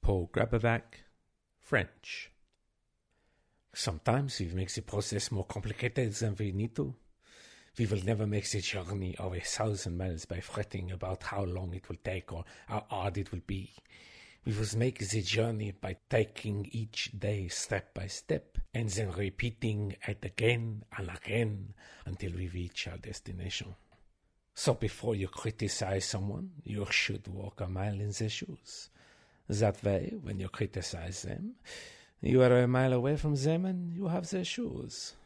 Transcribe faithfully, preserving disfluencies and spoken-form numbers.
Paul Grabovac, French. Sometimes we make the process more complicated than we need to. We will never make the journey of a thousand miles by fretting about how long it will take or how hard it will be. We will make the journey by taking each day step by step and then repeating it again and again until we reach our destination. So before you criticize someone, you should walk a mile in their shoes. That way, when you criticize them, you are a mile away from them and you have their shoes.